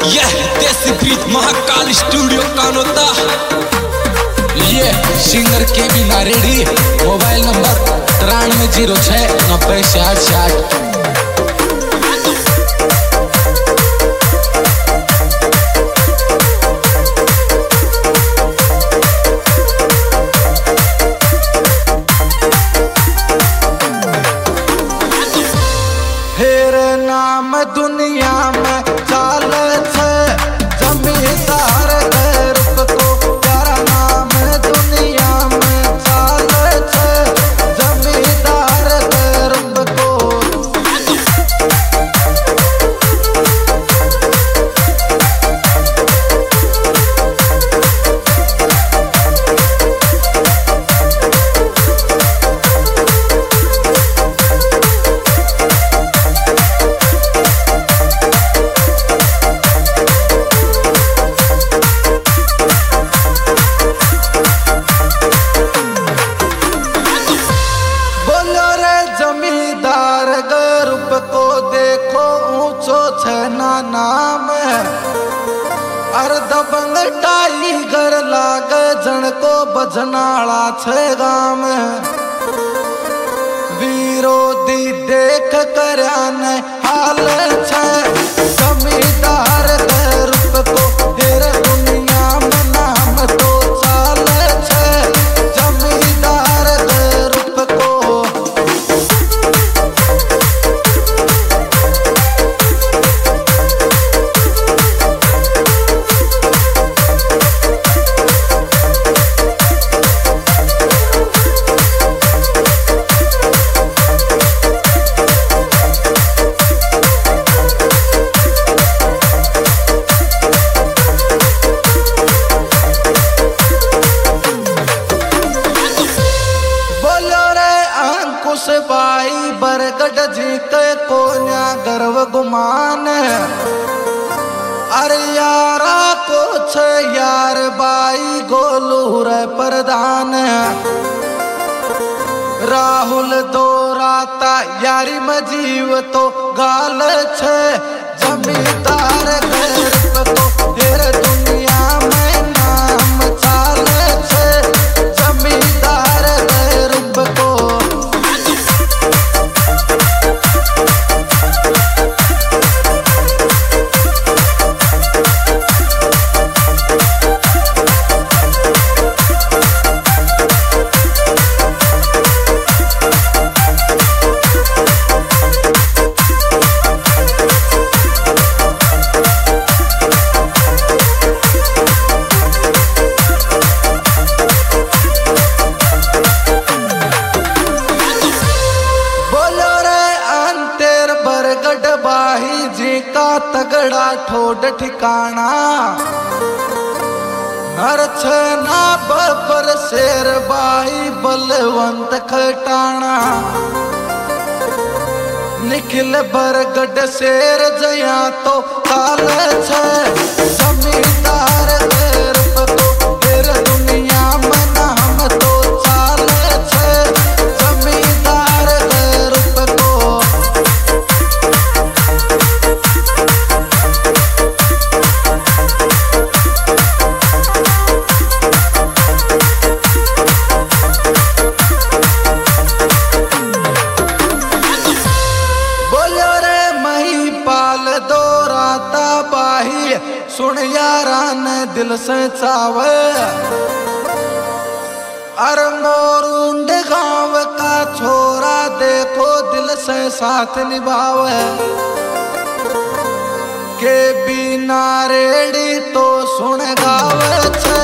यह देसी bridge Mahakal studio Kanota. ये सिंगर के भी नारेडी। Mobile number 9306906060। नाम दुनिया में चाल छे जमींदार रूप को, प्यारा नाम दुनिया में चाल छे जमींदार रूप को। जमींदार रूप को देखो ऊंचो छे ना नाम, अर्ध बंगटाई घर लाग जन को बजनाला छे गाम। विरोधी देख करया ने हाल छे जमींदार रूप को, फिर दुनिया में नाम तो चाल छे जमींदार रूप को। बाई बरगढ़ जी के कोन्या गर्व गुमान, अरे यारा को छे यार बाई गोलू रे प्रधान। राहुल दोराता यारी में जीव तो गाल छे जमींदार रूप को, फिर दुनिया में नाम चाल छे जमींदार रूप को। बाही जी का तगड़ा ठोड ठिकाना, हर छना बबर शेर बाई बलवंत खटाना। निखिल बरगढ़ शेर जया तो काल छे जमींदार रूप को, फिर दुनिया में नाम तो चाल छे जमींदार रूप को। सुन यारा ने दिल से चावे, अर मोरुंड गांव का छोरा देखो दिल से साथ निभावे। के बिना रेडी तो सुन गावे छे